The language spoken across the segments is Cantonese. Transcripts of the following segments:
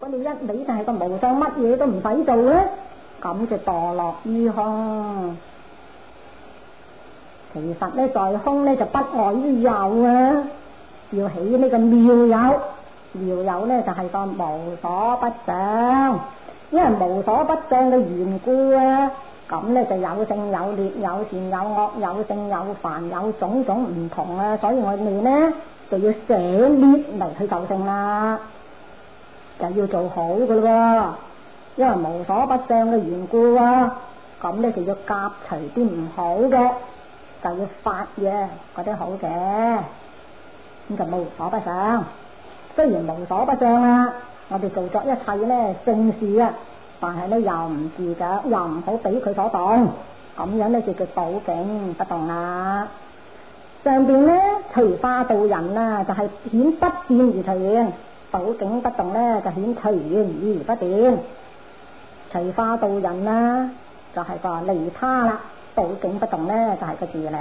果你一味就係個無相，乜嘢都唔使做咧，咁就墮落於空。其實咧，在空咧就不外於有啊，要起呢個妙有。妙有咧就係個無所不相，因為無所不相嘅緣故啊，咁咧就有勝有劣，有善有惡，有勝有凡，有種種唔同啊，所以我哋咧就要捨劣嚟去就勝啦，就要做好噶咯，因為無所不相嘅緣故啊，咁咧就要夾除啲唔好嘅，就要發揚嗰啲好嘅，咁就無所不相。雖然無所不相啦，我哋做作一切咧正事啊，但係咧又唔自覺，又唔好俾佢所動，咁樣咧就叫倒境不動啦。上邊咧隨化度人啊，就係顯不變而隨緣；倒境不動咧就顯隨緣而不變。隨化度人啊，就係個利他啦；倒境不動咧就係個自利。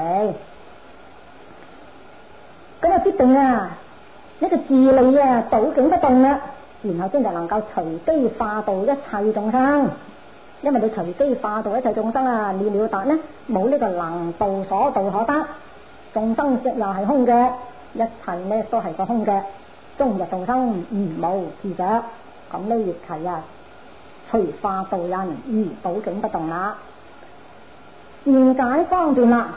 咁啊必定啊！呢個自利啊，倒境不動啦，然後先就能夠隨機化度一切眾生。因為你隨機化度一切眾生啊，你了達呢，冇呢個能度所度可得，眾生又係空嘅，一切呢都係個空嘅，終日度生如無自着。咁呢亦係啊，隨化度人而倒境不動啦。善解方便啦，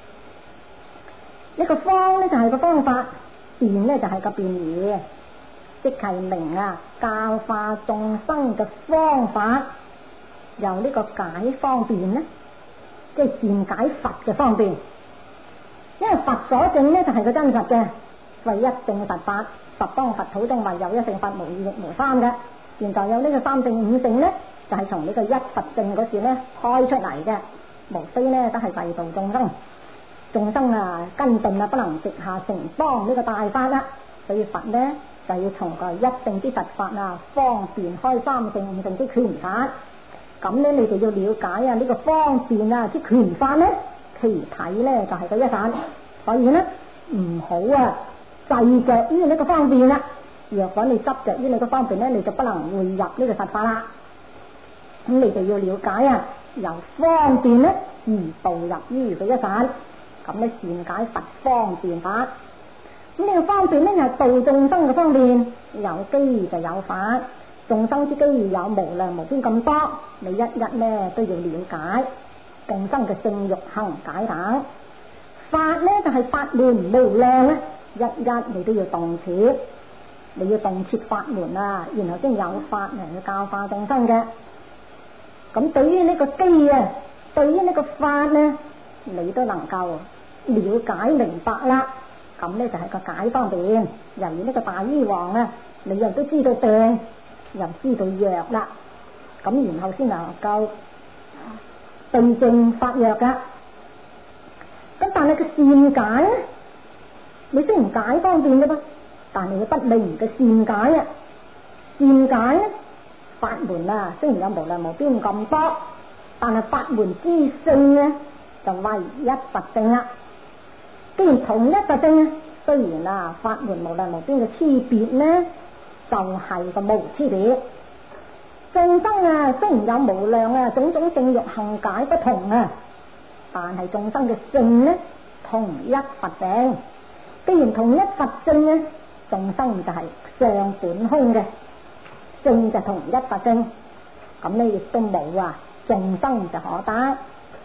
呢個方呢就係個方法。辯呢就係個辯義，即係明啊教化眾生嘅方法，由呢個解方便呢，即係善解佛嘅方便。因為佛所證呢就係個真實嘅，為一證佛法，十方佛土中唯有一乘法，無二亦無三嘅。現在有呢個三證五證呢，就係從呢個一佛證嗰時呢開出嚟嘅，無非呢都係為度眾生。眾生啊根頓啊不能直下成方呢個大法啦，所以佛呢就要從個一證之實法啊方便開三證五證之權法。咁呢你哋要了解啊呢個方便啊之權法呢，其體呢就係個一實，所以呢唔好啊執着於呢個方便啦。若果你執着於呢個方便呢，你就不能匯入呢個實法啦。咁你哋要了解啊由方便呢而導入於個一實。咁咧善解佛方便法，咁呢個方便咧又係度眾生嘅方便，有機就有法，眾生之機有無量無邊咁多，你一一咧都要了解眾生嘅性欲行解等。法咧就係法門無量咧，一一你都要動設，你要動設法門啊，然後先有法嚟去教化眾生嘅。咁對於呢個機啊，對於呢個法咧，你都能夠了解明白啦，咁呢就係個解方便。由於呢個大醫王啊，你又都知道病，又知道藥啦，咁然後先能夠對症發藥噶。咁但係個善解咧，你雖然解方便嘅噃，但係你不明嘅善解啊，善解咧法門啊，雖然有無量無邊咁多，但係法門之性咧就唯一佛性啦。既然同一佛性啊，雖然啊法門無量無邊嘅差別呢，就係個無差別。眾生啊雖然有無量啊種種性欲行解不同啊，但係眾生嘅性呢同一佛性。既然同一佛性呢，眾生就係相本空嘅，性就同一佛性，咁呢亦都冇啊眾生就可得。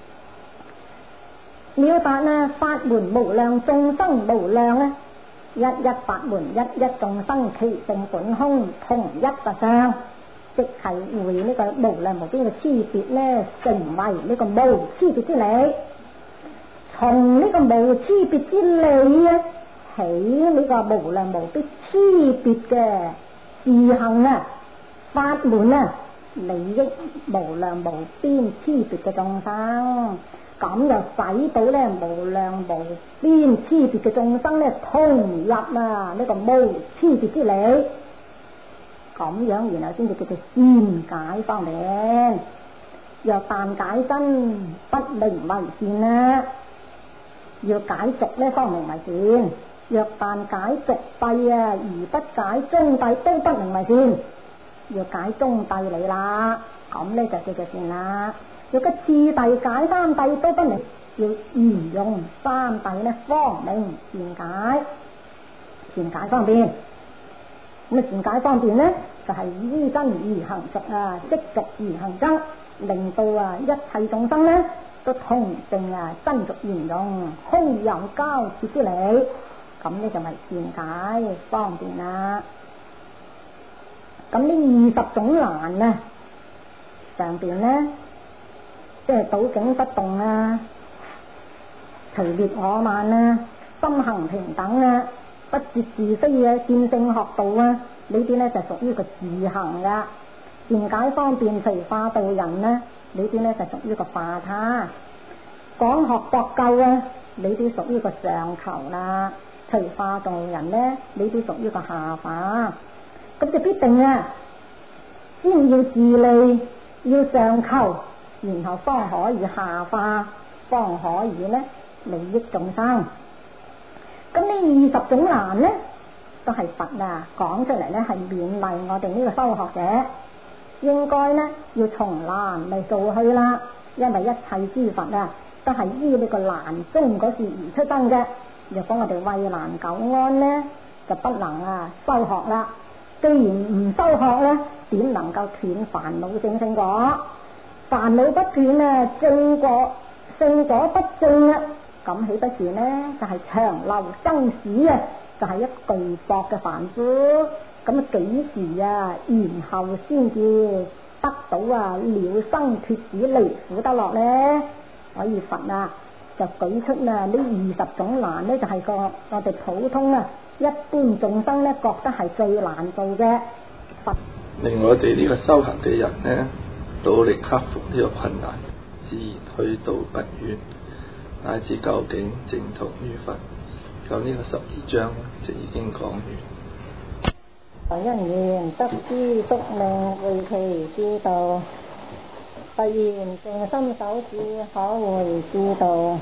了達啊法門無量，眾生無量啊，一一法門一一眾生，其性本空，同一佛相，即係會呢個無量無邊嘅差別呢，成為呢個無差別之理。從呢個無差別之理啊，起呢個無量無邊差別嘅自行啊法門啊，利益無量無邊差別嘅眾生。咁又使到咧無量無邊差別嘅眾生咧通入啊呢個無差別之理，咁樣然後先至叫做善解方便。若但解真不明為善啦，要解俗咧方明為善。若但解俗諦啊而不解中諦，都不明為善。 要解中帝你啦，咁呢就叫做善啦。若個次第解三帝都不明，要沿用三帝呢方明善解，善解方便。咁善解方便呢，就係依真而行俗啊，積俗而行真，令到一切眾生呢都同證真俗圓融，空有交切之理。咁呢就咪善解方便啦。咁呢20種難啊，上邊呢即係倒境不動啊，除滅我慢啊，心行平等啊，不絕是非啊，見性學道啊，呢啲呢就屬於個自行噶。善解方便隨化度人呢，呢啲呢就屬於個化他。講學博究啊，呢啲屬於個上求啦。隨化度人呢，呢啲屬於個下化。咁就必定先要自利，要上求，然後方可以下化，方可以呢利益眾生。咁呢20種難呢，都係佛講出嚟呢，係勉勵我哋呢個修學者，應該呢要從難嚟做去啦。因為一切諸佛都係依呢個難中嗰時而出生嘅。若果我哋畏難久安呢，就不能修學啦。既然唔修學呢，點能夠斷煩惱證聖果？煩惱不斷證果聖果不證咁豈不是呢？就係長流生死就係一巨薄嘅凡夫。咁幾時然後先至得到了生脱死離苦得樂呢？所以佛就舉出呢20種難呢，就係我哋普通一般眾生呢覺得係最難做嘅。 令我哋呢個修行嘅人呢，努力克服呢個困難，自然去到不遠，乃至究竟正同於佛。咁呢個12章就已經講完。 因緣得知宿命會其知道，突然靜心守志可會知道。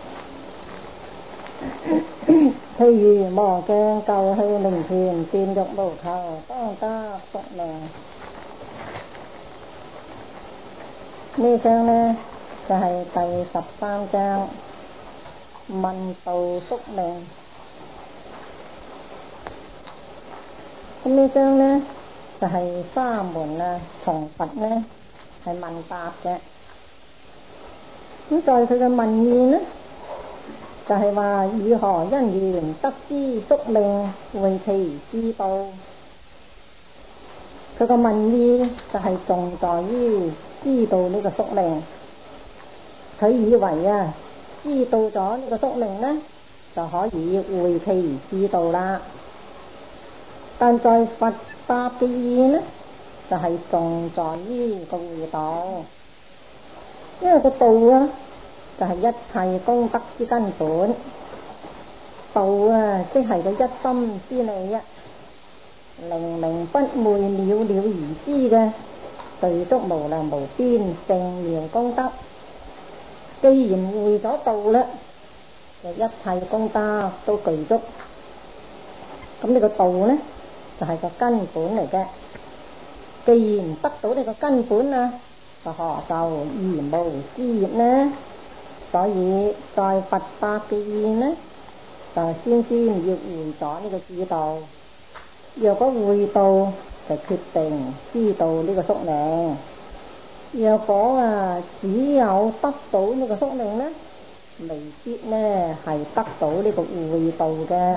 譬如磨鏡舊器明前，見欲無求，當得宿命。呢章呢就係第13章，問道宿命。咁呢章呢就係沙門同佛呢係問答嘅。咁在佢嘅問意呢，就係話以何因緣得知宿命，會其知道。佢個問意就係重在於知道呢個宿命。佢以為知道咗呢個宿命呢，就可以會其而知道啦。但在佛答嘅意呢，就係重在於個會道。因為個道就係一切功德之根本。道即係個一心之理靈明不昧了了而知嘅具足無量無邊勝妙功德。既然會咗道啦，就一切功德都具足。咁呢個道呢，就係個根本嚟嘅。既然得到呢個根本就何就而無枝葉呢？所以在佛法嘅意呢，就先要會咗呢個知道。若果會道，就決定知道呢個宿命。若果只有得到呢個宿命呢，未必呢係得到呢個會道嘅。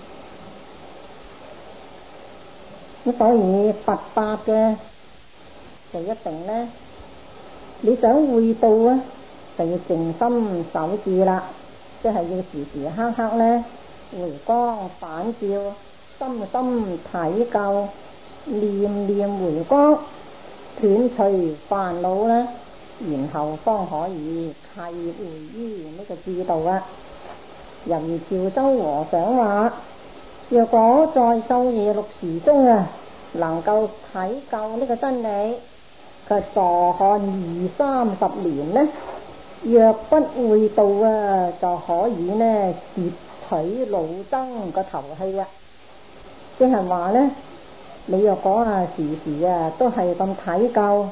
咁所以佛法嘅就一定呢，你想會道就要靜心守志啦，即係要時時刻刻呢回光返照，深深睇究，念念回光，斷除煩惱啦，然後方可以契回於呢個智道啊。由潮州和尚話：若果在晝夜6時中能夠睇究呢個真理，佢坐看20-30年呢，若不會道就可以呢截取老僧個頭氣即係話呢， 你若果時時都係咁睇夠，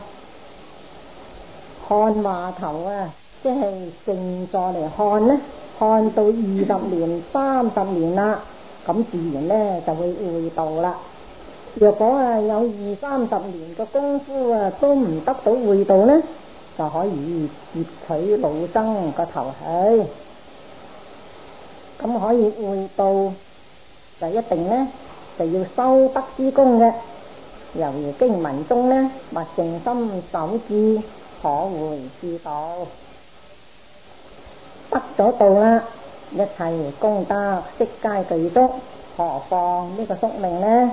看話頭即係靜坐嚟看呢，看到20年、30年啦，咁自然呢就會會道啦。若果有20-30年嘅功夫都唔得到會道呢，就可以截取老僧個頭去。咁可以會道就一定呢就要修德之功嘅。猶如經文中呢，或靜心守志，可會之道。得咗道啦，一切功德悉皆具足，何況呢個宿命呢？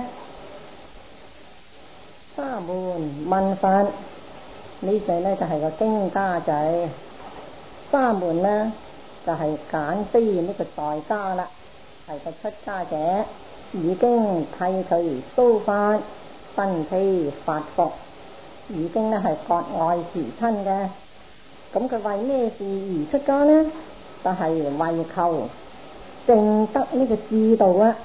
沙門問佛，呢句呢就係個經家仔。沙門呢就係簡非呢個在家啦，係個出家者，已經剃除鬚髮，身披法服，已經呢係割愛辭親嘅。咁佢為咩事而出家呢？就係為求證得呢個智道啊！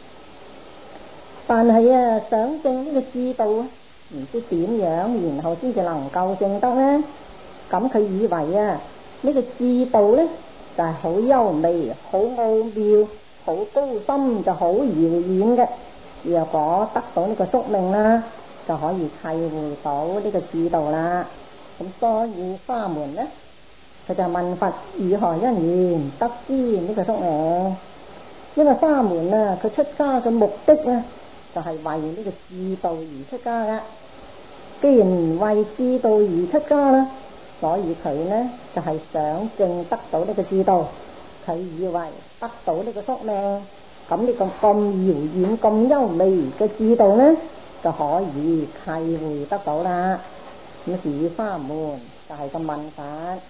但係想證呢個智道唔知點樣，然後先至能夠證得呢？咁佢以為呢個智道呢就係好優美、好奧妙、好高深，就好遙遠嘅。若果得到呢個宿命啦，就可以契會到呢個智道啦。咁所以沙門呢，佢就問佛如何因緣得知呢個宿命。因為沙門佢出家嘅目的呢，就係為呢個智道而出家嘅。既然為智道而出家啦，所以佢呢就係想證得到呢個智道。佢以為得到呢個宿命，咁呢個咁遙遠、咁優美嘅智道呢，就可以契會得到啦。咁至於沙門就係個問法。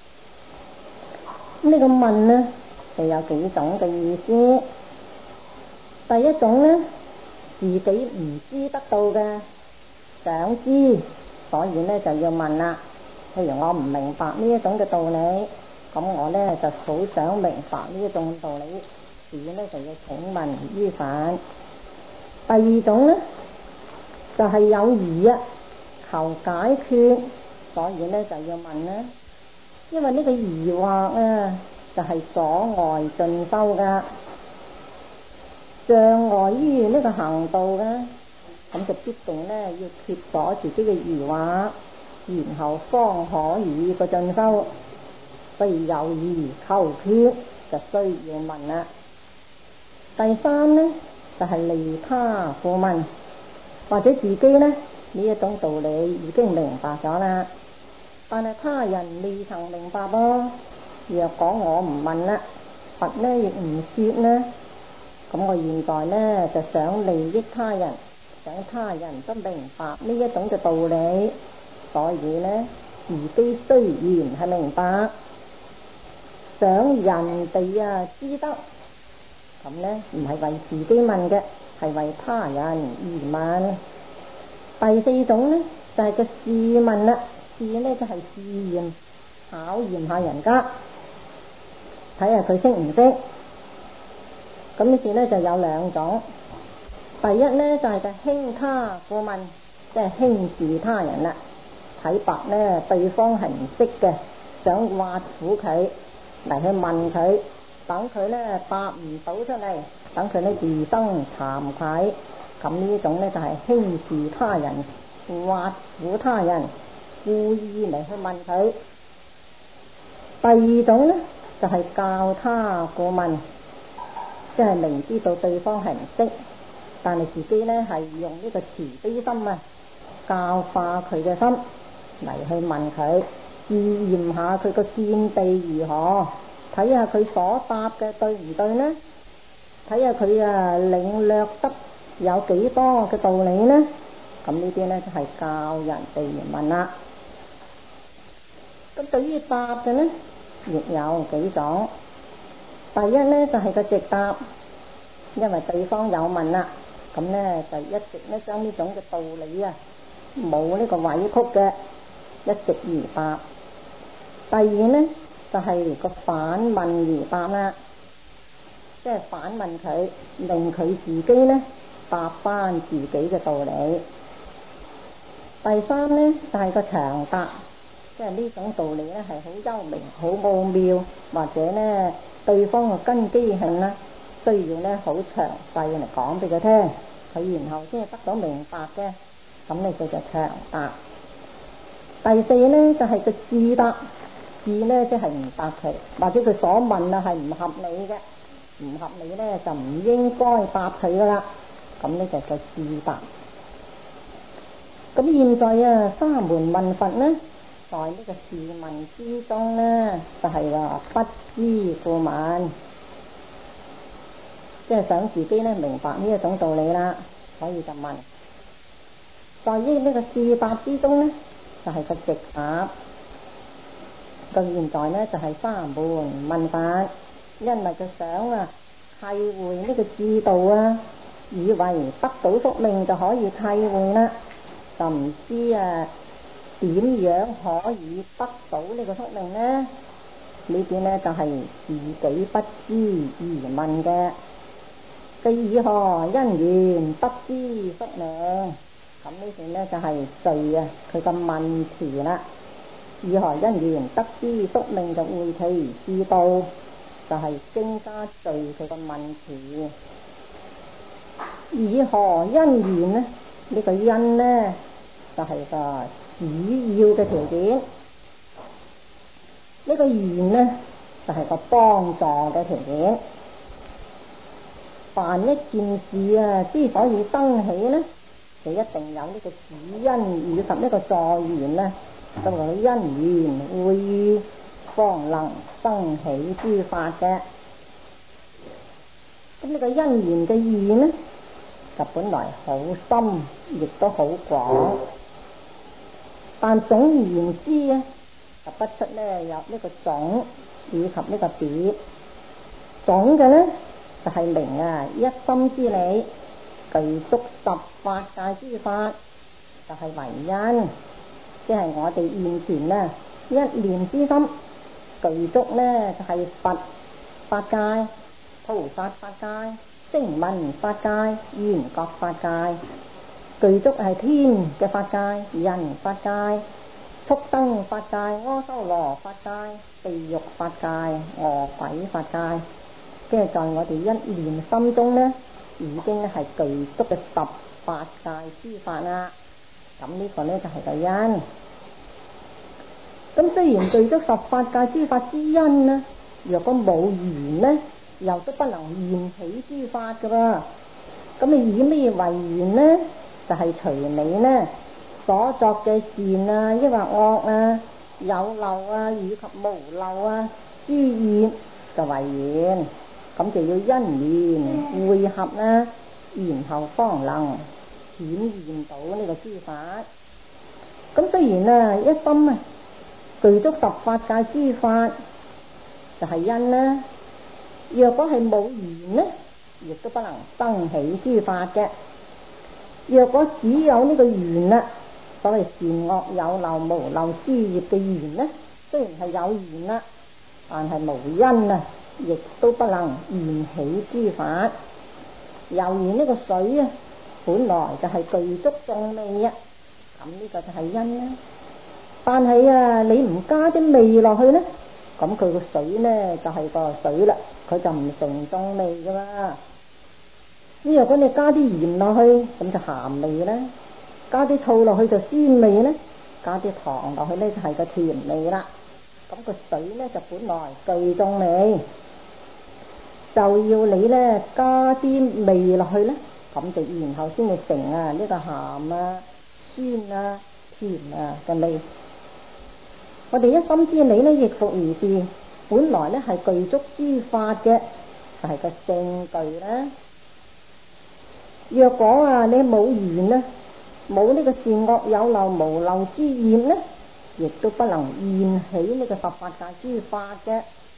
呢個問呢就有幾種嘅意思。第一種呢，自己唔知得到嘅，想知，所以呢就要問啦。譬如我唔明白呢一種嘅道理，咁我呢就好想明白呢一種道理，所以呢就要請問於佛。第二種呢，就係有疑求解決，所以呢就要問啦。因為呢個疑惑就係阻礙進修噶，障礙於呢個行道嘅，咁就必定呢要揭咗自己嘅疑惑，然後方可以個進修。所以有疑求決就需要問啦。第三呢，就係利他富問，或者自己呢一種道理已經明白咗啦，但係他人未曾明白噃。若果我唔問啦，佛呢亦唔說呢，咁我現在呢就想利益他人，想他人都明白呢一種嘅道理，所以呢自己雖然係明白，想人哋知得，咁呢唔係為自己問嘅，係為他人而問。第四種呢就係個試問啦，試呢就係試驗，考驗下人家，睇下佢識唔識。咁呢事呢就有兩種。第一呢就係個輕他富問，即係輕視他人啦，睇白呢對方係唔識嘅，想挖苦佢嚟去問佢，等佢呢答唔到出嚟，等佢呢自生慚愧。咁呢種呢就係輕視他人，挖苦他人，故意嚟去問佢。第二種呢就係教他富問，即係明知道對方係唔識，但係自己呢係用呢個慈悲心教化佢嘅心嚟去問佢，試驗下佢個見地如何，睇下佢所答嘅對唔對呢，睇下佢領略得有幾多嘅道理呢。咁呢啲呢就係教人哋而問啦。咁對於答嘅呢，亦有幾種。第一呢就係個直答，因為對方有問啦，咁呢就一直呢將呢種嘅道理冇呢個委曲嘅，一直而答。第二呢就係個反問而答啦，即係反問佢，令佢自己呢白翻自己嘅道理。第三呢，就係個長答，即係呢種道理呢係好優明、好奧妙，或者呢對方嘅根基性呢需要呢好詳細嚟講俾佢聽，佢然後先係得到明白嘅，咁呢叫做長答。第四呢，就係個智答，智呢即係唔答佢，或者佢所問啊係唔合理嘅，唔合理呢就唔應該答佢噶啦，咁呢就叫智答。咁現在啊，沙門問佛呢，在呢個試問之中呢，就係話不知故問，即係想自己呢明白呢一種道理啦，所以就問。在於呢個試答之中呢，就係個直答。咁現在呢，就係沙門問佛，因為佢想啊契會呢個智道啊，以為得到宿命就可以契會啦。就唔知啊點樣可以得到呢個宿命呢？呢啲呢就係自己不知而問嘅。佢以何因緣得知宿命？咁呢段呢就係罪啊，佢個問題啦。以何因緣得知宿命就會其知道，就係增加罪佢個問題。以何因緣呢？呢個因呢，就係個主要嘅條件，呢個緣呢，就係個幫助嘅條件。凡一件事啊，之所以生起呢，就一定有呢個主因以及呢個助緣呢，就係因緣會遇方能生起諸法嘅。咁呢個因緣嘅義呢，就本來好深，亦都好廣，但總而言之啊，就不出呢有呢個總以及呢個別。總嘅呢，就係明啊一心之理，具足十法界諸法，就係為因，即係我哋現前呢一念之心，具足呢就係佛法界、菩薩法界、聲聞法界、緣覺法界，具足係天嘅法界、人法界、畜生法界、阿修羅法界、地獄法界、餓鬼法界，即係在我哋一念心中呢，已經係具足嘅十法界諸法啦。咁呢個呢就係個因。咁雖然具足十法界諸法之因呢，若果冇緣呢，又都不能現起諸法噶噃。咁你以咩為緣呢？就係隨你呢所作嘅善啊，抑或惡啊，有漏啊，以及無漏啊，諸業就為緣。咁就要因緣會合啦，然後方能顯現到呢個諸法。咁雖然啊一心啊具足十法界諸法就係因啦，若果係冇緣呢，亦都不能生起諸法嘅。若果只有呢個緣啦，所謂善惡有漏無漏諸業嘅緣呢，雖然係有緣啦，但係無因啊，亦都不能現起諸法。猶如呢個水啊，本來就係具足眾味啊，咁呢個就係因啦。但係啊，你唔加啲味落去呢，咁佢個水呢就係個水啦，佢就唔成眾味噶啦。咁如果你加啲鹽落去，咁就鹹味啦；加啲醋落去就酸味啦；加啲糖落去呢，就係個甜味啦。咁個水呢就本來具眾味，就要你呢加啲味落去呢，咁就然後先至成啊呢個鹹啊、酸啊、甜啊嘅味。我哋一心之理呢，亦復如是，本來呢係具足諸法嘅，就係個性具啦。若果啊你冇緣呢，冇呢個善惡有漏無漏之業呢，亦都不能現起呢個十法界諸法嘅。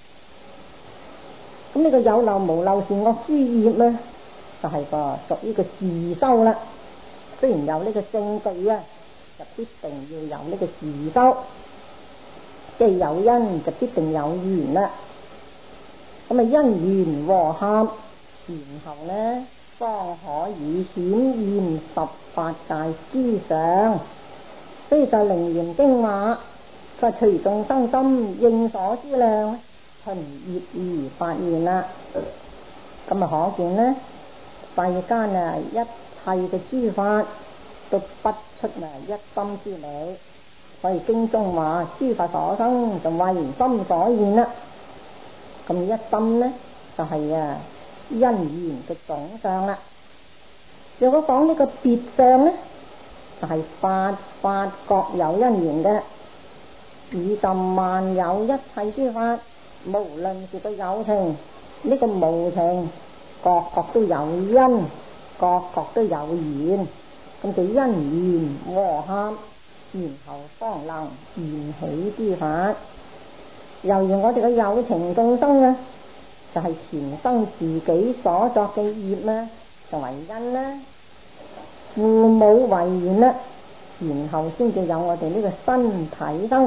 咁呢個有漏無漏善惡之業呢，就係個屬於個事修啦。雖然有呢個性具啊，就必定要有呢個事修，即係有因就必定有緣啦。咁啊因緣和合，然後呢方可以顯現18界思想。所以就《楞嚴經》話，佢話隨眾生心應所知量，循業而發現啦。咁可見呢，世間一切嘅諸法都不出一心之理。所以經中話諸法所生就為心所現啦。咁一心呢就係因緣嘅總相啦。如果講呢個別相呢，就係法各有因緣嘅，宇宙萬有一切諸法，無論是個有情呢個無情，各都有因，各都有緣，咁就因緣和合，然後方能現起諸法。猶如我哋嘅有情眾生就係前生自己所作嘅業就為因啦，父母為緣啦，然後先至有我哋呢個身體生。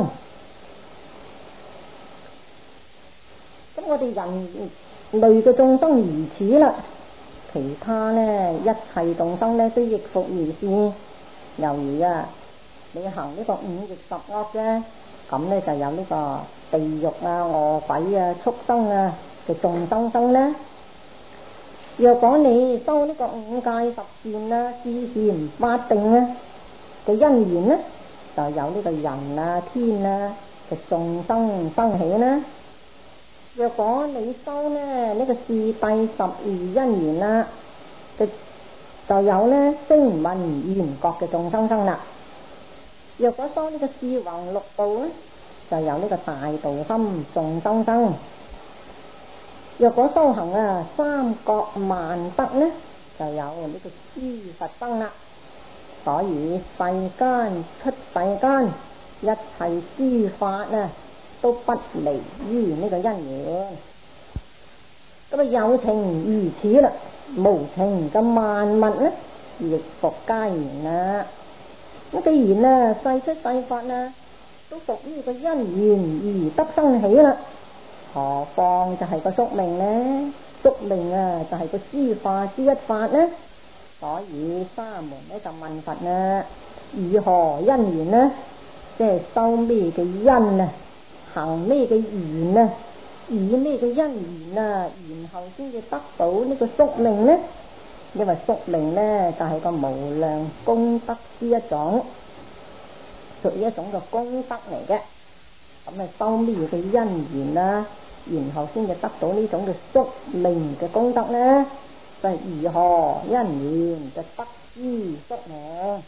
咁我哋人類嘅眾生如此啦，其他一切眾生都亦復如是。猶如你行呢個五逆十惡嘅，咁就有呢個地獄餓鬼畜生嘅眾生生啦。若果你修呢個五戒十善四善八定嘅因緣就有呢個人天嘅眾生生起啦。若果你修呢個四諦12因緣就有聲聞緣覺嘅眾生生啦。若果修呢個四宏六道就有呢個大道心眾生生。若果修行三覺萬德就有呢個諸佛生啦。所以世間出世間一切諸法都不離於呢個因緣。咁有情如此啦，無情嘅萬物亦復皆然啦。咁既然世出世法都屬於個因緣而得生起啦，何況就係個宿命呢？宿命就係個諸法之一法呢。所以沙門就問佛以何因緣呢？即係修咩嘅因行咩嘅緣以咩嘅因緣然後先至得到呢個宿命呢？因為宿命就係個無量功德之一種，屬於一種嘅功德嚟嘅。咁修咩嘅因緣然後先至得到呢種嘅宿命嘅功德呢？就係如何因緣就得知宿命。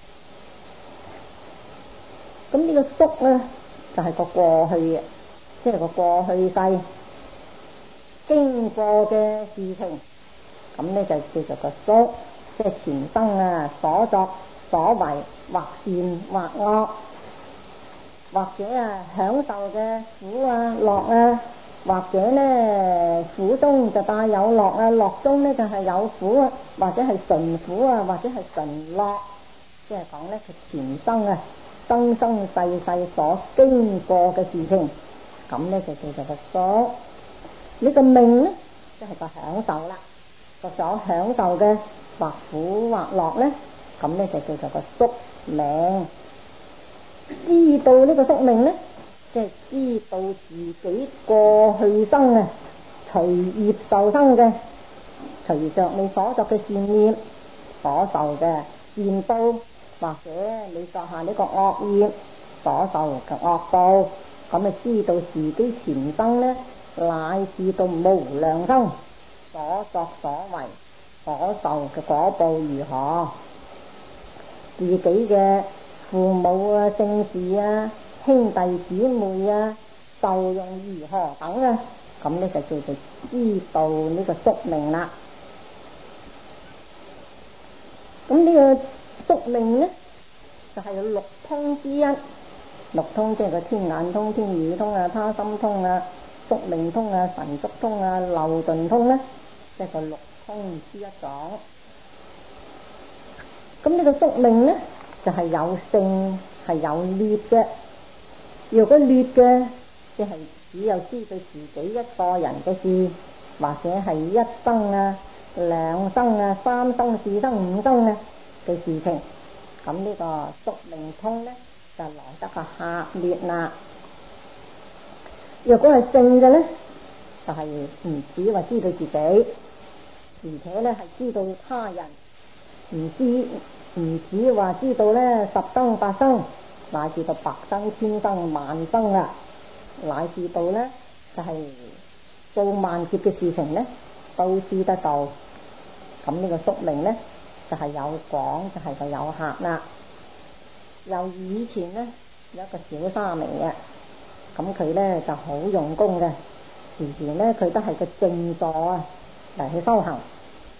咁呢個宿就係個過去，即係個過去世經過嘅事情，咁就叫做個宿，即係前生所作所為，或善或惡，或者享受嘅苦樂或者苦中就帶有樂樂中就係有苦或者係純苦或者係純樂，即係講佢前生生生世世所經過嘅事情，咁就叫做個宿。呢個命即係個享受啦，個所享受嘅或苦或樂咁就叫做個宿命。知道呢個宿命即係知道自己過去生隨業受生嘅，隨着你所作嘅善業所受嘅善報，或者你作下呢個惡業所受嘅惡報，咁知道自己前生乃至到無量生所作所為所受嘅果報如何，自己嘅父母姓氏兄弟姊妹受用如何等咁就叫做知道呢個宿命啦。咁呢個宿命就係有六通之一。六通即係個天眼通、天耳通他心通宿命通神足通漏盡通即係個六通之一種。咁呢個宿命就係有性係有劣嘅。如果劣嘅即係只有知道自己一個人嘅事，或者係一生 2生啊、3生、4生、5生啊嘅事情。咁呢個宿命通呢，就來得個狹劣啦。若果係正嘅呢，就係唔止話知道自己，而且呢係知道他人，唔止話知道呢10生8生，乃至到百生千生萬生啊，乃至到呢就係數萬劫嘅事情呢都知得到。咁呢個宿命呢就係有廣，就係個有狹啦。由以前呢有一個小沙彌嘅，咁佢呢就好用功嘅，時時呢佢都係個靜坐啊嚟去修行，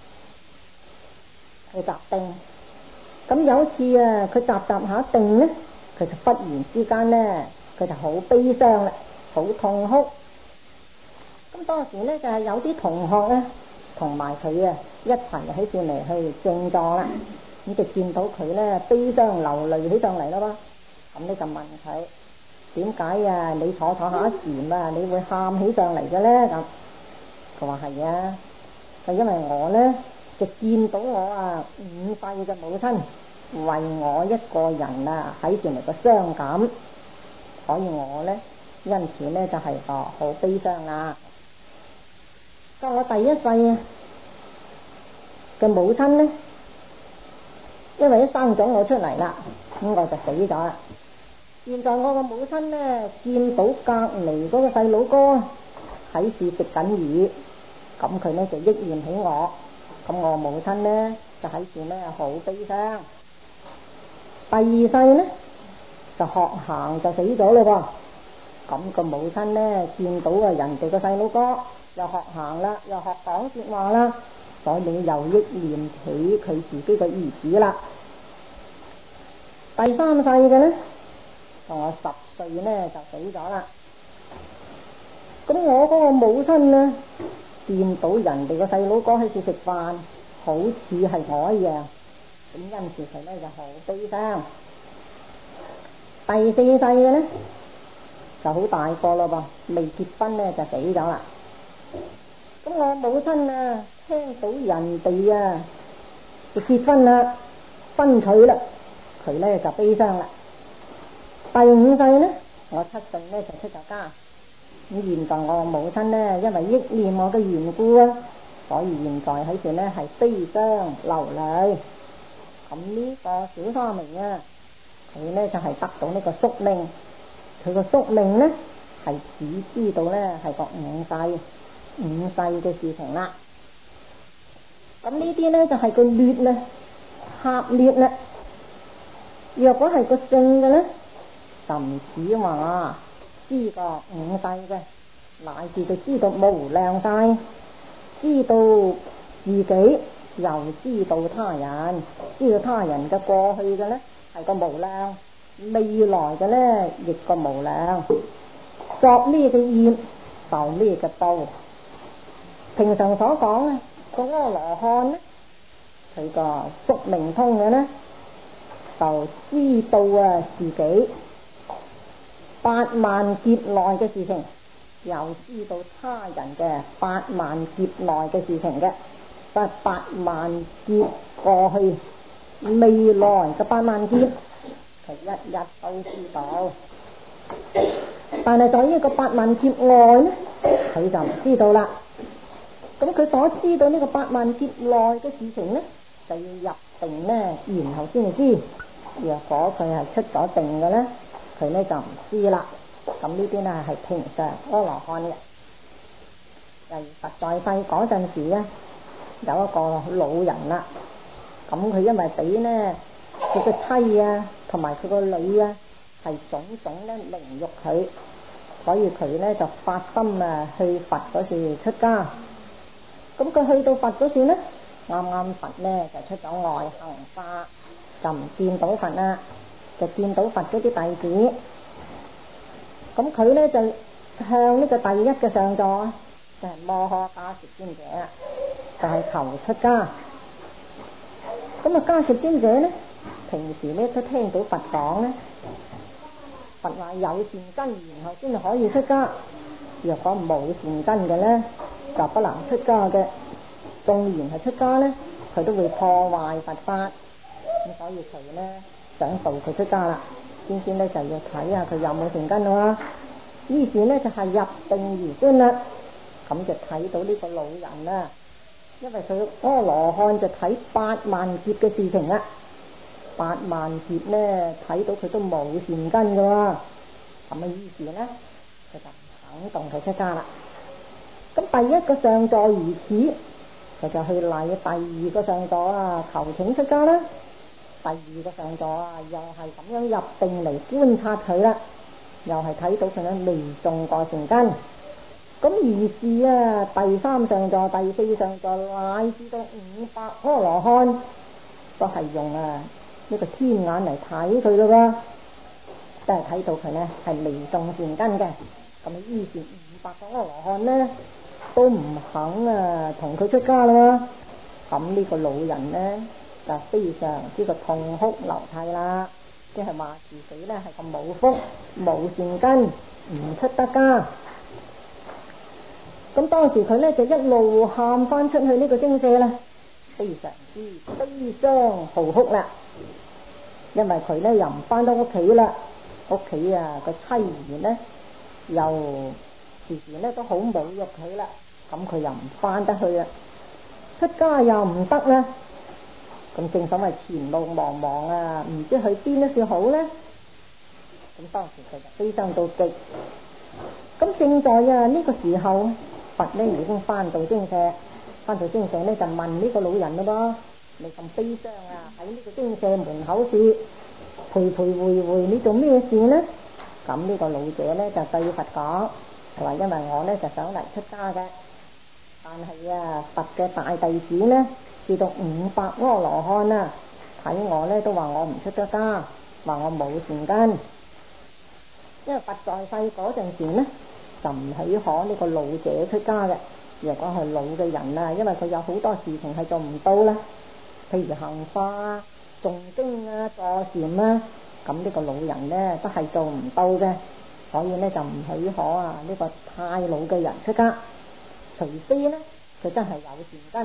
去集定。咁有一次啊，佢集下定呢，佢就忽然之間呢，佢就好悲傷啦，好痛哭。咁當時呢，就係有啲同學呢，同埋佢啊一齊喺度嚟去靜坐啦。咁就見到佢呢悲傷流淚起上嚟啦噃。咁你就問佢，點解啊？你坐下禪啊，你會喊起上嚟嘅呢？咁佢話係啊，就因為我呢，就見到我啊5世嘅母親為我一個人啊喺度嚟個傷感，所以我呢，因此呢，就係好悲傷啦。咁我第一世嘅母親呢，因為一生咗我出嚟啦，咁我就死咗啦。現在我個母親呢，見到隔籬嗰個細佬哥喺處食緊魚，咁佢呢就憶念起我，咁我母親呢就喺處呢好悲傷。第二世呢就學行就死咗咯噃，咁個母親呢見到啊人哋個細佬哥又學行啦，又學講說話啦，所以又憶念起佢自己個兒子啦。第三世嘅呢，同我10歲呢就死咗啦。咁我嗰個母親呢，見到人哋個細佬哥喺處食飯，好似係我一樣，咁因此佢呢就好悲傷。第四世嘅呢，就好大個咯噃，未結婚呢就死咗啦。咁我母親啊，聽到人哋啊就結婚啦，婚娶啦，佢呢就悲傷啦。第五世呢，我7歲呢就出咗家。咁現在我母親呢，因為憶念我嘅緣故啊，所以現在喺度呢係悲傷流淚。咁呢個小沙彌啊，佢呢就係得到呢個宿命，佢個宿命呢係只知道呢係個5世嘅事情啦。咁呢啲呢就係個劣啦，狹劣啦。若果係個正嘅呢，就唔止話知個5世嘅，乃至到知道無量世，知道自己又知道他人，知道他人嘅過去嘅呢係個無量，未來嘅呢亦個無量，作咩嘅業受咩嘅報。平常所講啊，個阿羅漢呢，佢個宿命通嘅呢，就知道啊自己8萬劫內嘅事情，又知道他人嘅8萬劫內嘅事情嘅，就係8萬劫過去未來嘅8萬劫，佢一日都知道。但係在呢個8萬劫外呢，佢就唔知道啦。咁佢所知道呢個8萬劫內嘅事情呢，就要入定呢，然後先至知。若果佢係出咗定嘅呢，佢呢就唔知啦。咁呢啲呢係平常阿羅漢嘅。例如佛在世嗰陣時呢，有一個老人啦，咁佢因為俾呢佢個妻啊同埋佢個女啊係種種呢凌辱佢，所以佢呢就發心啊去佛嗰處出家。咁佢去到佛嗰處呢，啱啱佛呢就出咗外行化，就唔見到佛啦，就見到佛嗰啲弟子。咁佢呢就向呢個第一嘅上座，就係摩訶迦葉尊者，就係求出家。咁啊迦葉尊者呢，平時呢都聽到佛講呢，佛話有善根然後先可以出家，若果冇善根嘅呢，就不能出家嘅。 縱然係出家呢，佢都會破壞佛法，咁所以佢呢想導佢出家啦，先呢就要睇下佢有冇善根啦。於是呢就係入定而觀啦，咁就睇到呢個老人啦，因為佢阿羅漢就睇8萬劫嘅事情啦，8萬劫呢睇到佢都冇善根噶喎，咁於是呢佢就唔肯動佢出家啦。咁第一個上座如此，佢就去禮第二個上座啊，求請出家啦。第二個上座啊，又係咁樣入定嚟觀察佢啦，又係睇到佢呢未種過善根。咁於是啊，第三上座、第四上座，乃至到500阿羅漢，都係用呢個天眼嚟睇佢咯喎，都係睇到佢呢係未種善根嘅。咁於是500個阿羅漢呢都唔肯同佢出家啦。咁呢個老人呢就非常之個痛哭流涕啦，即係話自己呢係個冇福冇善根，唔出得家。咁當時佢呢就一路喊翻出去呢個精舍啦，非常之悲傷嚎哭啦，因為佢呢又唔翻到屋企啦，屋企個妻兒呢又時時呢都好侮辱佢啦，咁佢又唔翻得去啦，出家又唔得啦，咁正所謂前路茫茫啊，唔知去邊都算好呢。咁當時佢就悲傷到極。咁正在呢個時候，佛呢已經翻到精舍呢就問呢個老人咯噃，你咁悲傷喺呢個精舍門口處徘徊回回，你做咩事呢？咁呢個老者呢就對佛講，佢話因為我呢就想嚟出家嘅，但係佛嘅大弟子呢至到500阿羅漢啊，睇我呢都話我唔出得家，話我冇善根。因為佛在世嗰陣時呢就唔許可呢個老者出家嘅，若果係老嘅人啊，因為佢有好多事情係做唔到啦，譬如行化、誦經坐禪啊，咁呢個老人呢都係做唔到嘅，所以呢就唔許可呢個太老嘅人出家，除非呢佢真係有善根，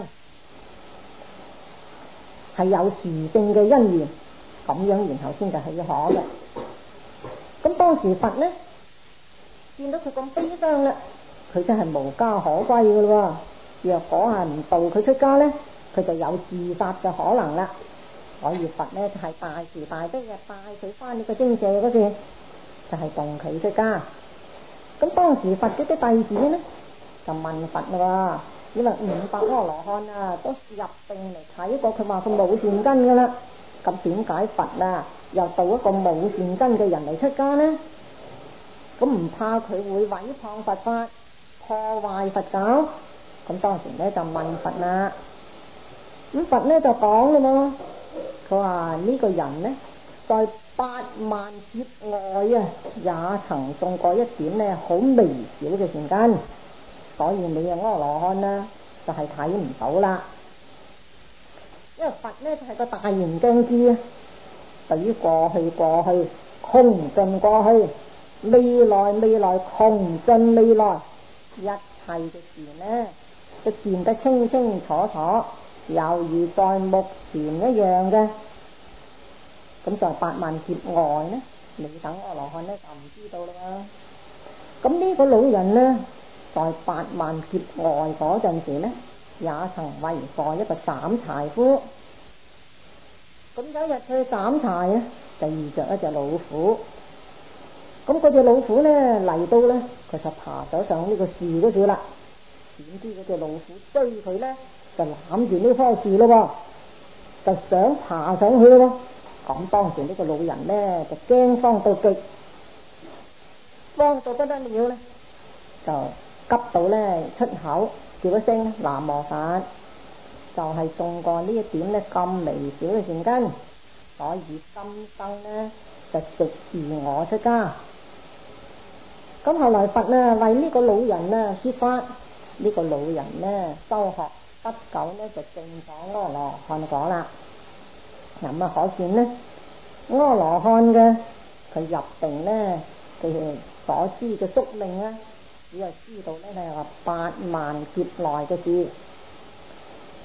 係有殊勝嘅因緣，咁樣然後先就許可嘅。咁當時佛呢見到佢咁悲傷啦，佢真係無家可歸噶咯喎，若果係唔度佢出家呢，佢就有自殺嘅可能啦。所以佛呢就係大慈大悲帶佢翻呢個精舍嗰時，就係動佢出家。咁當時佛嗰啲弟子呢就問佛啦，因為500阿羅漢都入定嚟睇過，佢話佢冇善根噶啦，咁點解佛又度一個冇善根嘅人嚟出家呢？咁唔怕佢會毀謗佛法、破壞佛教？咁當時呢就問佛啦。咁佛呢就講啦，佢話呢個人呢在8萬劫外也曾種過一點呢好微小嘅善根，所以你阿羅漢就係睇唔到啦。因為佛呢就係個大圓鏡智，對於過去窮盡過去，未來窮盡未來，一切嘅事呢都見得清清楚楚，猶如在目前一樣嘅。咁在8萬劫外呢，你等阿羅漢呢就唔知道啦。咁呢個老人呢，在8萬劫外嗰陣時呢，也曾為過一個斬柴夫。咁有一日去斬柴就遇着一隻老虎。咁嗰隻老虎呢嚟到呢，佢就爬咗上呢個樹嗰處啦。點知嗰隻老虎追佢呢，就攬住呢棵樹咯，就想爬上去咯。咁當時呢個老人呢就驚慌到極，慌到不得了呢，就急到呢出口叫一聲南無佛，就係種過呢一點呢咁微小嘅善根，所以今生呢就直自我出家。咁後來佛為呢個老人說法，呢個老人修學不久呢就證咗阿羅漢果啦。咁可見呢阿羅漢嘅佢入定呢，佢所知嘅宿命只係知道呢係話8萬劫內嘅事。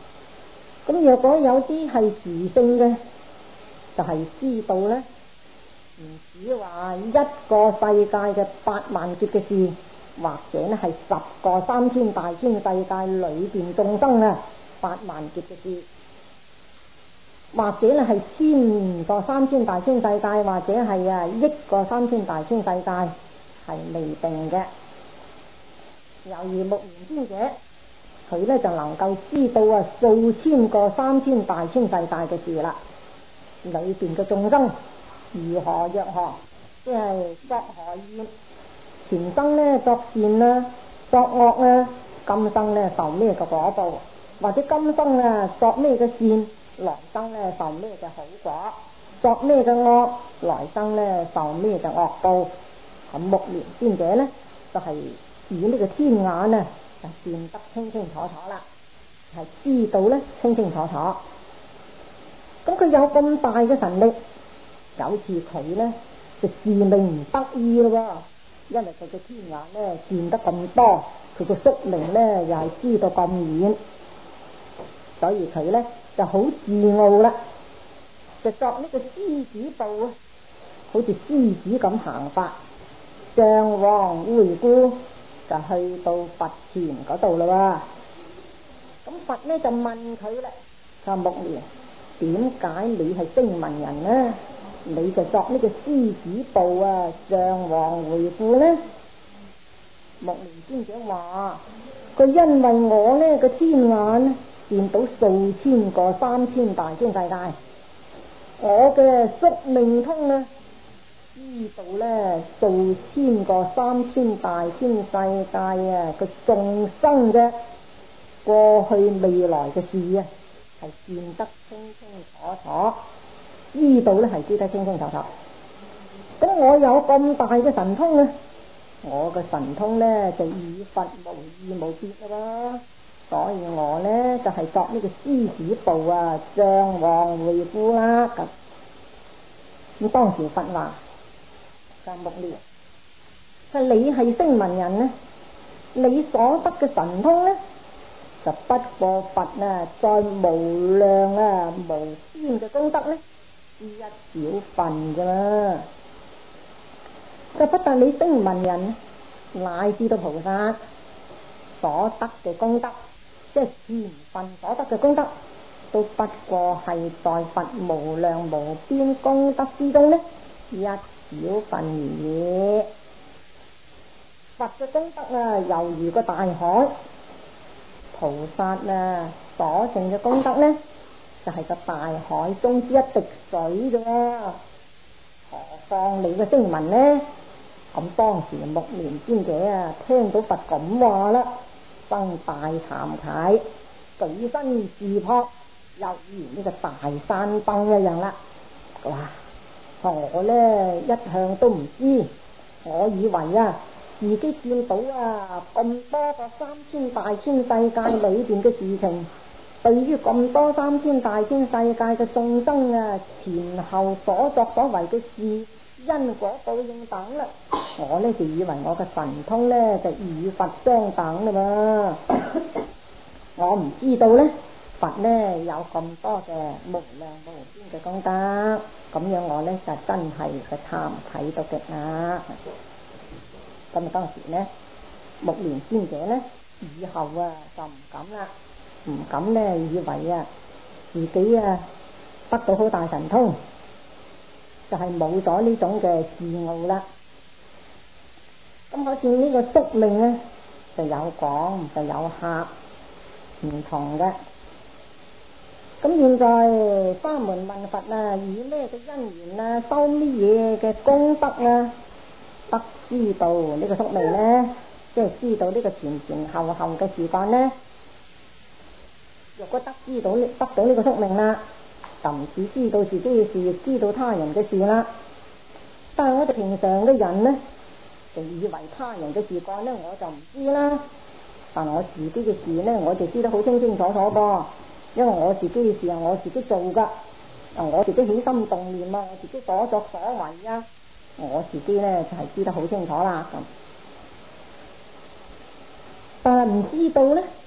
咁若果有啲係殊勝嘅，就係知道咧，唔止話一個世界嘅8萬劫嘅事，或者咧係10個3000大千世界裏邊眾生啊8萬劫嘅事，或者咧係1000個3000大千世界，或者係1個3000大千世界，係未定嘅。由於目連尊者，佢咧就能夠知道數千個3000大千世界嘅事啦，裏邊嘅眾生如何若何，即係作何業，前生咧作善啊，作惡啊，今生咧受咩嘅果報，或者今生作咩嘅善，來生咧受咩嘅好果，作咩嘅惡，來生咧受咩嘅惡報。咁目連尊者咧就係以呢個天眼就見得清清楚楚啦，係知道咧清清楚楚。咁佢有咁大嘅神力，有次佢咧就自命唔得意咯喎，因為佢嘅天眼咧見得咁多，佢個宿命咧又係知道咁遠，所以佢咧就好自傲啦，就作呢個獅子步啊，好似獅子咁行法，張皇回顧就去到佛前嗰度啦。咁佛咧就問佢啦，佢話目連，點解你係聲聞人呢？你就作呢個獅子步張皇回顧呢？目連尊者話：佢因為我呢個天眼見到數千個3000大千世界，我嘅宿命通知道咧數千個3000大千世界個眾生嘅過去未來嘅事係見得清清楚楚，知道咧係知得清清楚楚。咁我有咁大嘅神通咧，我嘅神通咧就與佛無異無別啦，所以我咧就係作呢個獅子步張皇回顧啦。咁當時佛話：目連，你係聲聞人呢，你所得嘅神通呢，就不過佛在無量無邊嘅功德呢，一小份噶啦。就不但你聲聞人，乃至到菩薩所得嘅功德，即係全份所得嘅功德，都不過係在佛無量無邊功德之中呢，一小份而已。佛嘅功德猶如個大海，菩薩所成嘅功德呢，就係個大海中之一滴水啫。何況你嘅聲聞呢？咁當時目連尊者聽到佛咁話啦，生大慚愧，舉身自撲，猶如呢個大山崩一樣啦。哇！我呢一向都唔知，我以為自己見到咁多個3000大千世界裏邊嘅事情，對於咁多3000大千世界嘅眾生前後所作所為嘅事，因果報應等啦，我呢就以為我嘅神通呢就與佛相等啦嘛。我唔知道呢，佛呢有咁多嘅無量無邊嘅功德，咁樣我呢就真係個慚愧到極啦。咁當時呢，目連尊者呢以後就唔敢啦，唔敢呢以為自己得到好大神通，就係冇咗呢種嘅自傲啦。咁好似呢個宿命呢，就有廣就有狹，唔同嘅。咁現在沙門問佛以咩嘅因緣修乜嘢嘅功德得知道呢個宿命呢？即係知道呢個前前後後嘅時間呢？若果得到呢個宿命啦，就唔止知道自己嘅事，亦知道他人嘅事啦。但係我哋平常嘅人呢，就以為他人嘅事幹呢，我就唔知啦。但我自己嘅事呢，我就知得好清清楚楚噃。因為我自己嘅事係我自己做噶，我自己起心動念我自己所作所為我自己呢就係知得好清楚啦。咁但係唔知道呢，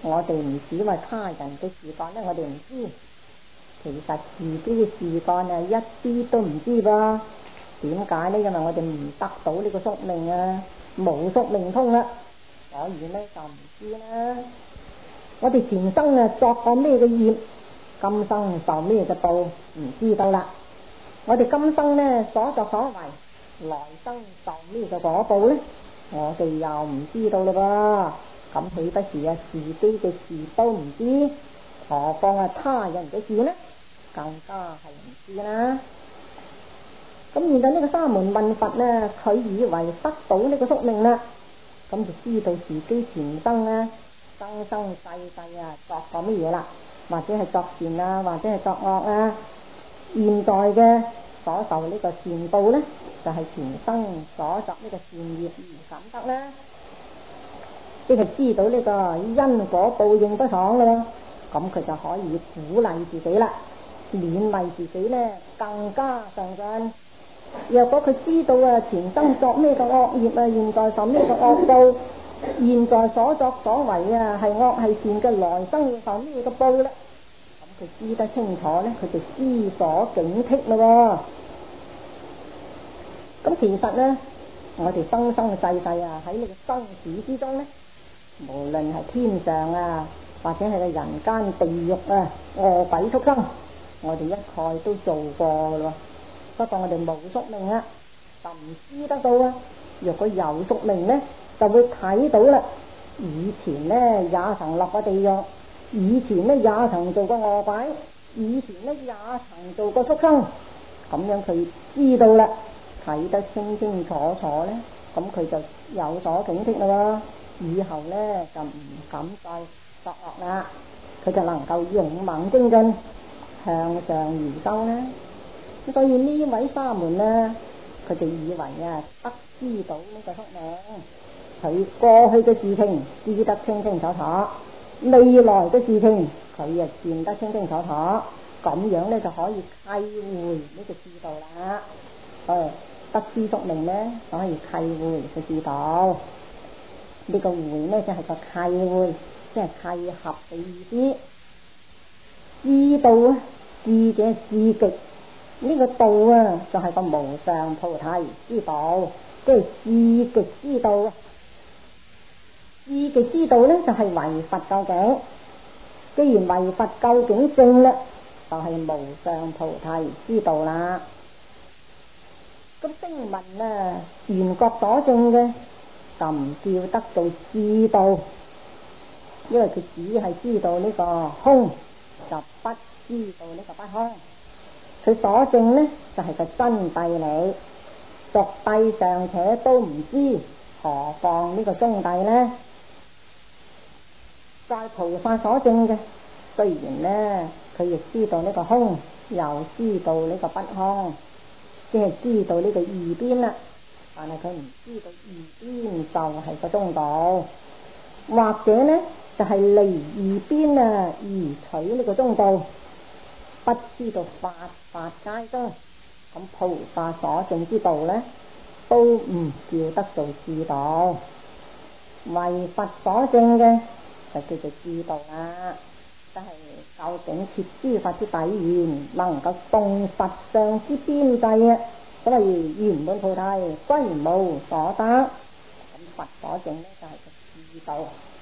我哋唔只話他人嘅事幹咧，我哋唔知，其實自己嘅事幹一啲都唔知噃。點解呢？因為我哋唔得到呢個宿命啊，冇宿命通啦，所以呢就唔知啦。我哋前生作過咩嘅業，今生受咩嘅報，唔知道啦。我哋今生呢所作所為，來生受咩嘅果報呢？我哋又唔知道啦噃。咁豈不是自己嘅事都唔知，何況他人嘅事呢？更加係唔知啦。咁現在呢個沙門問佛呢，佢以為得到呢個宿命啦，咁就知道自己前生生生世世作過乜嘢啦，或者係作善啊，或者係作惡啊。現在嘅所受呢個善報呢，就係前生所作呢個善業而感得啦，即係知道呢個因果報應不爽啦，咁佢就可以鼓勵自己啦，勉勵自己呢更加上進。若果佢知道前生作咩個惡業現在受咩個惡報，現在所作所為係惡係善嘅，來生要受咩個報呢？咁佢知得清楚呢，佢就知所警惕咯。咁其實呢，我哋生生世世喺呢個生死之中呢，無論係天上或者係個人間地獄餓鬼畜生，我哋一概都做過噶咯。不過我哋冇宿命就唔知得到若果有宿命呢，就會睇到啦。以前呢也曾落過地獄，以前呢也曾做過餓鬼，以前呢也曾做過畜生，咁樣佢知道啦，睇得清清楚楚呢，咁佢就有所警惕啦。以後呢就唔敢再作惡啦，佢就能夠勇猛精進，向上移修啦。所以呢位沙門呢，佢就以為得知到呢個宿命，佢過去嘅事情知得清清楚楚，未來嘅事情佢又見得清清楚楚，咁樣呢就可以契會呢個知道啦。得知宿命呢，就可以契會嘅知道。呢個會呢，就係個契會，即係契合嘅意思。知道智者智極。呢個道就係個無上菩提之道，即係智極之道。智極之道呢，就係為佛究竟。既然為佛究竟證啦，就係無上菩提之道啦。咁聲聞緣覺所證嘅，就唔叫得做智道，因為佢只係知道呢個空，就不知道呢個不空。佢所證呢，就係個真諦理，俗諦尚且都唔知，何況呢個中諦呢？在菩薩所證嘅，雖然呢佢亦知道呢個空，又知道呢個不空，即係知道呢個二邊啦，但係佢唔知道二邊就係個中道，或者呢就係離二邊而取呢個中道。不知道法皆中，咁菩薩所證之道呢，都唔叫得做智道。為佛所證嘅就叫做智道啦，即係究竟切諸法之底緣，能夠動實相之邊際所謂圓滿菩提歸無所得。咁佛所證呢，就係個智道。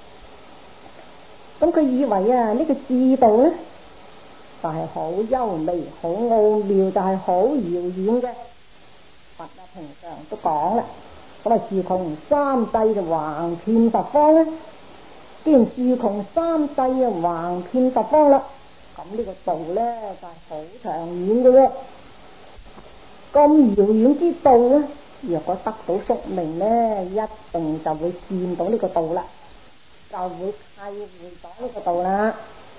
咁佢以為呢個智道呢，就係好優美、好奧妙，就係好遙遠嘅。佛平常都講啦，所謂樹窮三世就橫遍十方咧。既然樹窮三世橫遍十方啦，咁呢個道咧就係好長遠嘅喎。咁遙遠之道咧，若果得到宿命咧，一定就會見到呢個道啦，就會契會咗呢個道啦。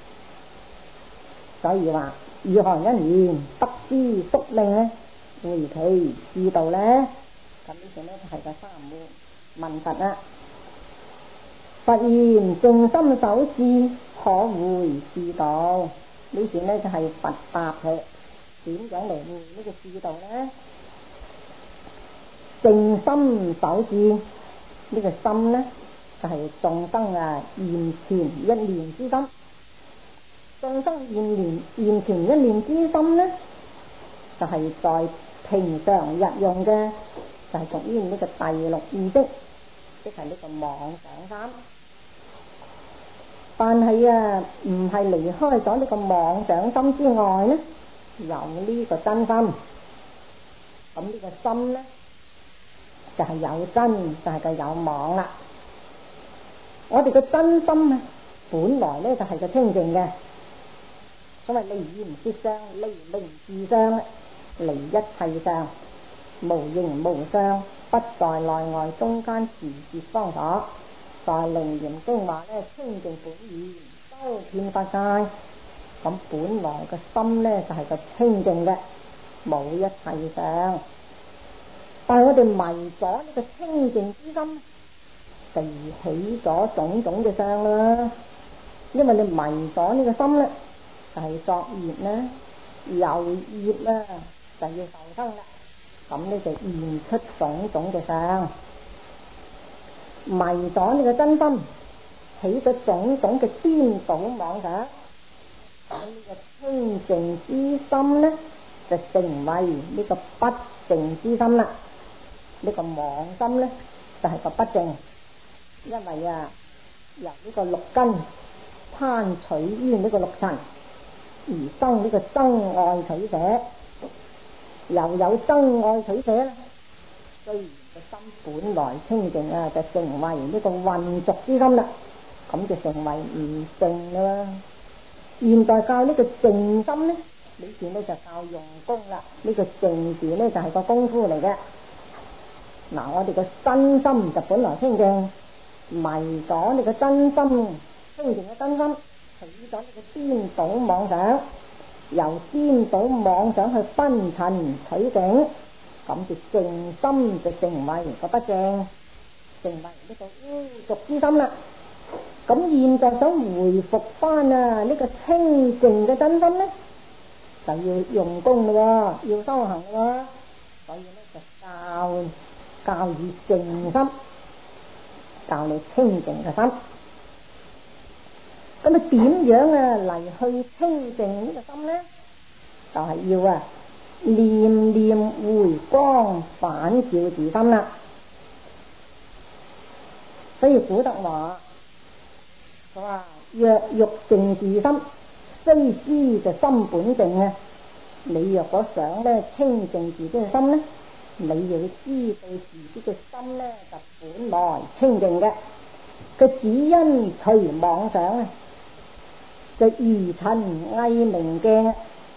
所以話如何因緣得知宿命呢？會其智道呢？咁呢個呢就係個沙門問佛啦。佛言靜心守志，可會智道。呢段呢就係佛答佢點樣嚟會呢個智道呢？靜心守志，呢個心呢就係眾生現前一念之心。眾生現前一念之心呢，就係在平常日用嘅，就係屬於呢個第六意識，即係呢個妄想三。但係唔係離開咗呢個妄想心之外呢，有呢個真心。咁呢個心呢，就係有真，就係個有妄啦。我哋嘅真心啊，本來呢就係個清淨嘅。所謂離言唔攝相，離名自相，離一切相，無形無相，不在內外中間時節方所。在楞嚴經話呢，清淨本然，周遍法界。咁本來個心呢，就係個清淨嘅，冇一切相。但係我哋迷咗呢個清淨之心，就起咗種種嘅相啦。因為你迷咗呢個心咧，就係作業啦，有業啦，就要受生啦。咁呢就現出種種嘅相。迷咗呢個真心，起咗種種嘅顛倒妄想。咁呢個清淨之心咧，就成為呢個不淨之心啦。呢個妄心咧，就係個不淨。因為由呢個六根貪取於呢個六塵，而生呢個憎愛取捨，又有憎愛取捨啦。雖然個心本來清淨就成為呢個混濁之心啦，咁就成為唔淨啦。現在教呢個淨心咧，呢段咧就教用功啦。呢個淨字咧就係個功夫嚟嘅。嗱，我哋個真心就本來清淨，迷咗你個真心清淨嘅真心，起咗你個顛倒妄想，由顛倒妄想去昏塵取境，咁就淨心就成為個不淨，成為呢個污濁之心啦。咁現在想回復翻呢個清淨嘅真心咧，就要用功咯，要修行咯。所以咧就教以淨心，教你清淨嘅心。咁點樣嚟去清淨呢個心咧？就係要念念回光返照自心啦。所以古德話，佢話若欲淨自心，須知就心本淨。你若果想咧清淨自己嘅心咧，你要知道自己嘅心咧就本來清淨嘅，佢只因隨妄想就如塵翳明鏡。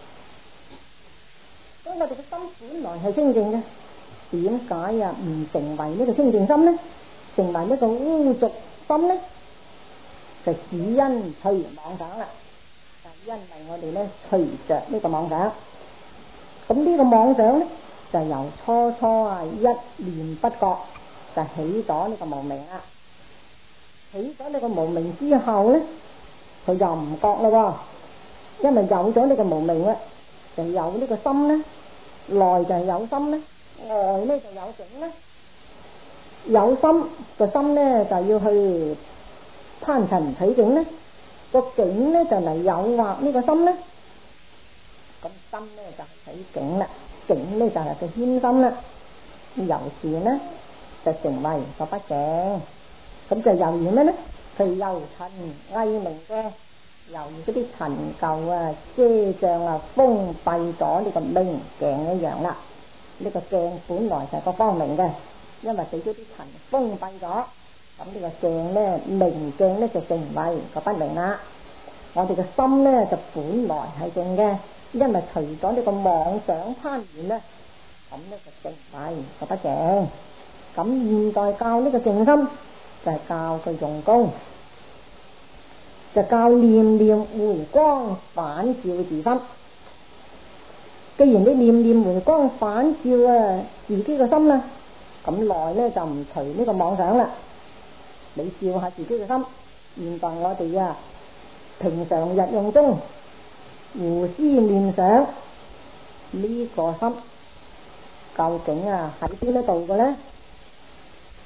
所以我哋嘅心本來係清淨嘅，點解唔成為呢個清淨心咧？成為呢個污濁心咧？就只因隨妄想啦，就因為我哋咧隨着呢個妄想。咁呢個妄想咧，就由初一念不覺就起咗呢個無明啦。起咗呢個無明之後咧，佢又唔覺啦，因為有咗呢個無明咧，就有呢個心咧，內就係有心咧，外咧就有境咧。有心個心咧就要去貪塵取境咧，個境咧就嚟誘惑呢個心咧。咁心咧就係取境啦，境咧就係個牽心啦。由是咧就成為個不淨。咁就猶如咩咧？佢由塵翳明鏡，猶如嗰啲塵垢遮障封閉咗呢個明鏡一樣啦。呢個鏡本來就係個光明嘅，因為俾咗啲塵封閉咗，咁呢個鏡咧明鏡咧就成為個不明啦。我哋嘅心咧就本來係淨嘅，因為除咗呢個妄想攀緣咧，咁咧就成為個不淨。咁現在教呢個淨心，就係教佢用功，就教念念回光返照自心。既然你念念回光返照自己個心啦，咁內咧就唔隨呢個妄想啦。你照下自己嘅心。現在我哋平常日用中胡思亂想呢個心，究竟喺邊一度嘅咧？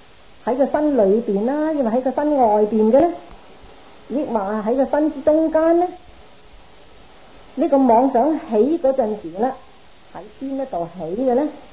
喺個身裏邊啦，抑或喺個身外邊嘅呢？抑或喺個身之中間呢？呢個妄想起嗰陣時呢，喺邊一度起嘅呢？